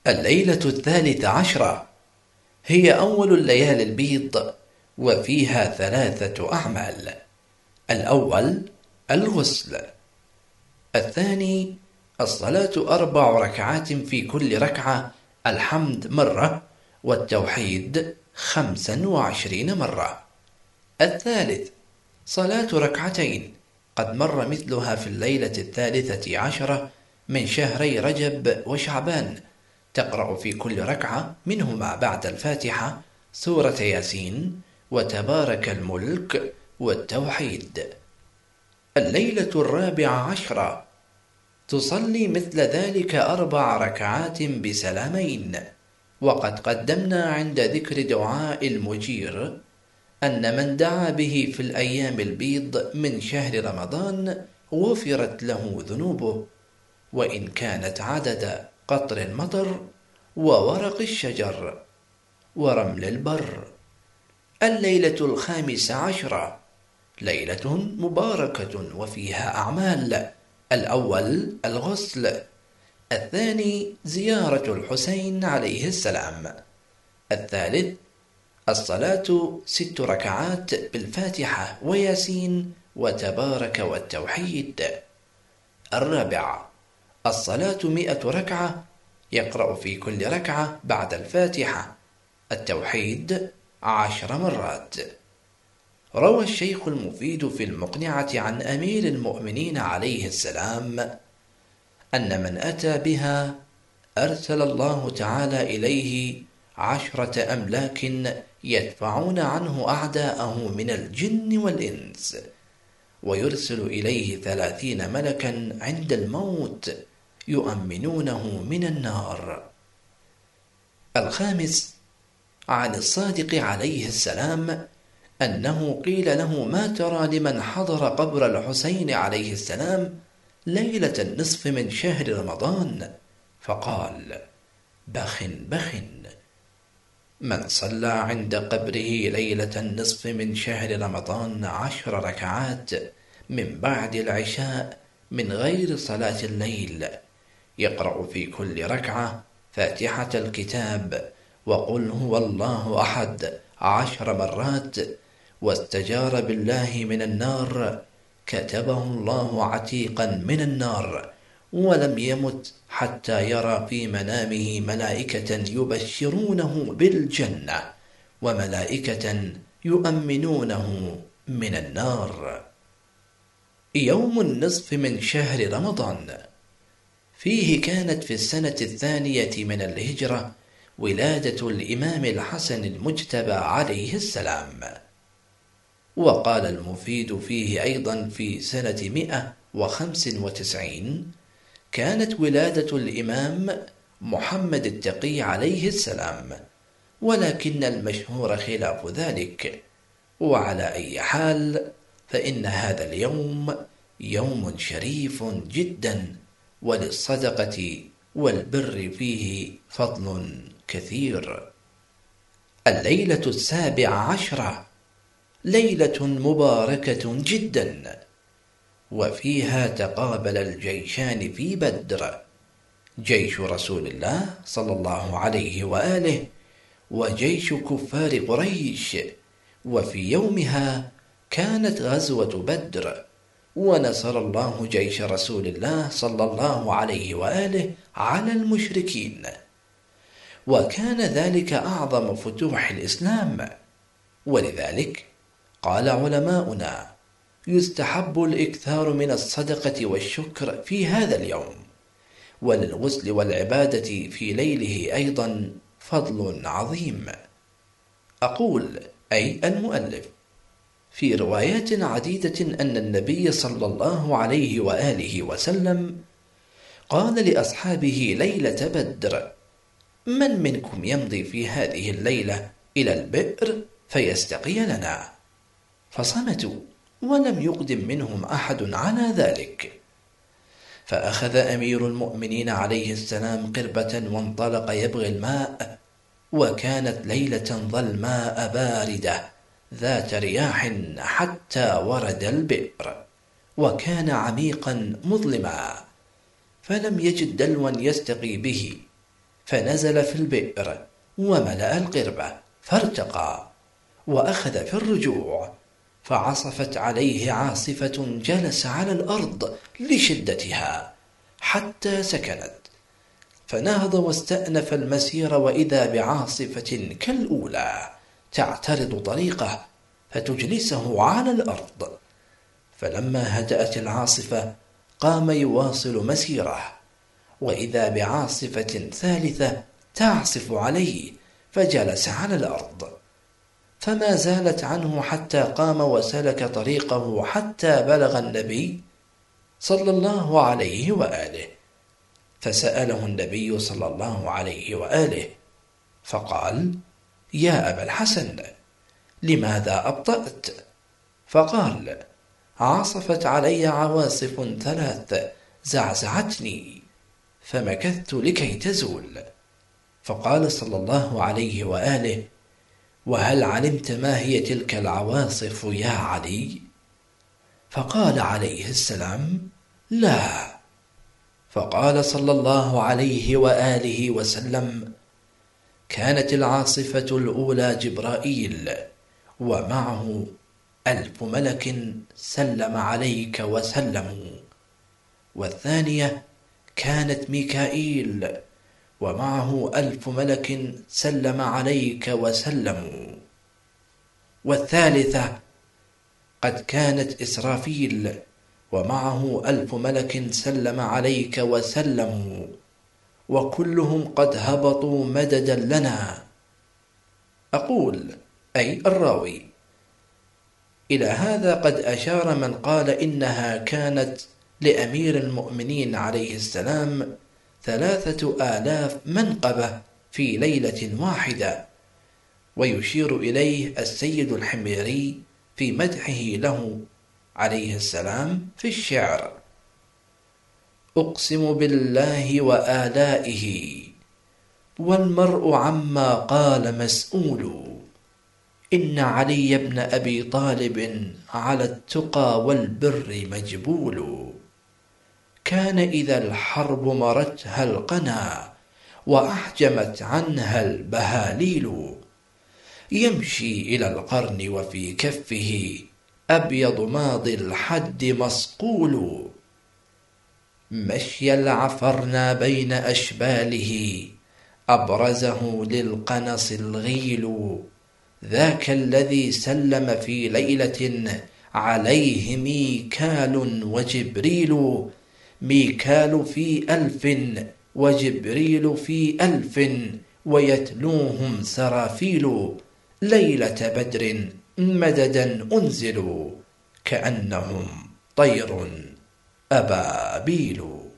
الليلة 13 هي أول الليالي البيض، وفيها 3 أعمال. الأول الغسل، الثاني الصلاة 4 ركعات في كل ركعة الحمد مرة، والتوحيد 25 مرة. الثالث صلاة ركعتين قد مر مثلها في الليلة 13 من شهري رجب وشعبان، تقرأ في كل ركعة منهما بعد الفاتحة سورة ياسين وتبارك الملك والتوحيد. الليلة 14 تصلي مثل ذلك 4 ركعات بسلامين. وقد قدمنا عند ذكر دعاء المجير أن من دعا به في الأيام البيض من شهر رمضان غفرت له ذنوبه، وإن كانت عدد قطر المطر وورق الشجر ورمل البر. الليلة 15 ليلة مباركة وفيها أعمال. الأول الغسل، الثاني زيارة الحسين عليه السلام، الثالث الصلاة 6 ركعات بالفاتحة وياسين وتبارك والتوحيد، الرابع الصلاة 100 ركعة يقرأ في كل ركعة بعد الفاتحة التوحيد 10 مرات. روى الشيخ المفيد في المقنعة عن أمير المؤمنين عليه السلام أن من أتى بها أرسل الله تعالى إليه 10 أملاك يدفعون عنه أعداءه من الجن والإنس، ويرسل إليه 30 ملكا عند الموت يؤمنونه من النار. الخامس عن الصادق عليه السلام أنه قيل له: ما ترى لمن حضر قبر الحسين عليه السلام ليلة النصف من شهر رمضان؟ فقال: بخ بخ. من صلى عند قبره ليلة النصف من شهر رمضان 10 ركعات من بعد العشاء من غير صلاة الليل، يقرأ في كل ركعة فاتحة الكتاب وقل هو الله أحد 10 مرات، واستجار بالله من النار، كتبه الله عتيقا من النار، ولم يمت حتى يرى في منامه ملائكة يبشرونه بالجنة وملائكة يؤمنونه من النار. يوم النصف من شهر رمضان فيه كانت في السنة 2 من الهجرة ولادة الإمام الحسن المجتبى عليه السلام. وقال المفيد فيه أيضا في سنة 195 كانت ولادة الإمام محمد التقي عليه السلام، ولكن المشهور خلاف ذلك. وعلى أي حال فإن هذا اليوم يوم شريف جدا، وللصدقة والبر فيه فضل كثير. الليلة 17 ليلة مباركة جدا، وفيها تقابل الجيشان في بدر، جيش رسول الله صلى الله عليه وآله وجيش كفار قريش. وفي يومها كانت غزوة بدر، ونصر الله جيش رسول الله صلى الله عليه وآله على المشركين، وكان ذلك أعظم فتوح الإسلام. ولذلك قال علماؤنا: يستحب الإكثار من الصدقة والشكر في هذا اليوم، وللغسل والعبادة في ليله أيضا فضل عظيم. أقول أي المؤلف في روايات عديدة أن النبي صلى الله عليه وآله وسلم قال لأصحابه ليلة بدر: من منكم يمضي في هذه الليلة إلى البئر فيستقي لنا؟ فصمتوا، ولم يقدم منهم أحد على ذلك. فأخذ أمير المؤمنين عليه السلام قربة وانطلق يبغي الماء، وكانت ليلة ظلماء باردة ذات رياح حتى ورد البئر، وكان عميقا مظلما، فلم يجد دلوا يستقي به، فنزل في البئر وملأ القربة فارتقى، وأخذ في الرجوع، فعصفت عليه عاصفة جلس على الأرض لشدتها حتى سكنت، فنهض واستأنف المسير، وإذا بعاصفة كالأولى تعترض طريقه فتجلسه على الأرض. فلما هدأت العاصفة قام يواصل مسيره، وإذا بعاصفة ثالثة تعصف عليه فجلس على الأرض، فما زالت عنه حتى قام وسلك طريقه حتى بلغ النبي صلى الله عليه وآله، فسأله النبي صلى الله عليه وآله فقال: يا أبا الحسن، لماذا أبطأت؟ فقال: عصفت علي عواصف ثلاث زعزعتني فمكثت لكي تزول. فقال صلى الله عليه وآله: وهل علمت ما هي تلك العواصف يا علي؟ فقال عليه السلام: لا. فقال صلى الله عليه وآله وسلم: كانت العاصفة الأولى جبرائيل ومعه 1000 ملك سلم عليك وسلموا، والثانية كانت ميكائيل ومعه 1000 ملك سلم عليك وسلموا، والثالثة قد كانت إسرافيل ومعه 1000 ملك سلم عليك وسلموا، وكلهم قد هبطوا مددا لنا. أقول أي الراوي. إلى هذا قد أشار من قال إنها كانت لأمير المؤمنين عليه السلام 3000 منقبة في ليلة واحدة، ويشير إليه السيد الحميري في مدحه له عليه السلام في الشعر: أقسم بالله وآلائه والمرء عما قال مسؤول، إن علي بن أبي طالب على التقى والبر مجبول، كان إذا الحرب مرتها القنا وأحجمت عنها البهاليل، يمشي إلى القرن وفي كفه أبيض ماضي الحد مصقول، مشي العفرنا بين أشباله أبرزه للقنص الغيل، ذاك الذي سلم في ليلة عليه ميكال وجبريل، ميكال في 1000 وجبريل في 1000 ويتلوهم سرافيل، ليلة بدر مددا أنزلوا كأنهم طير أبابيل.